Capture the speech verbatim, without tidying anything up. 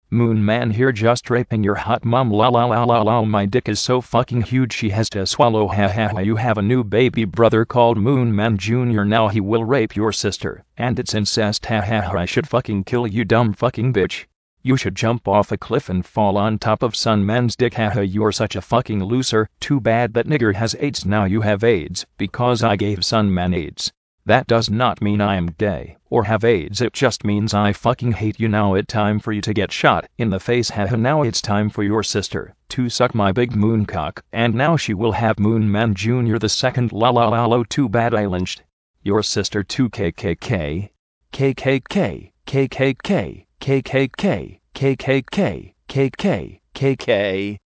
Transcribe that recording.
Moon Man here just raping your hot mom, la la la la la. My dick is so fucking huge she has to swallow, ha ha ha. You have a new baby brother called Moon Man Junior Now he will rape your sister, and it's incest, ha ha ha. I should fucking kill you, dumb fucking bitch. You should jump off a cliff and fall on top of Sun Man's dick, haha. You're such a fucking loser. Too bad that nigger has AIDS. Now you have AIDS because I gave Sun Man AIDS. That does not mean I am gay or have AIDS, it just means I fucking hate you. Now it's time for you to get shot in the face, haha. Now it's time for your sister to suck my big moon cock, and now she will have Moon Man Junior the second, la la la la. Too bad I lynched your sister too, K K K. K K K. K K K. K K K. K K K. K K K. K K.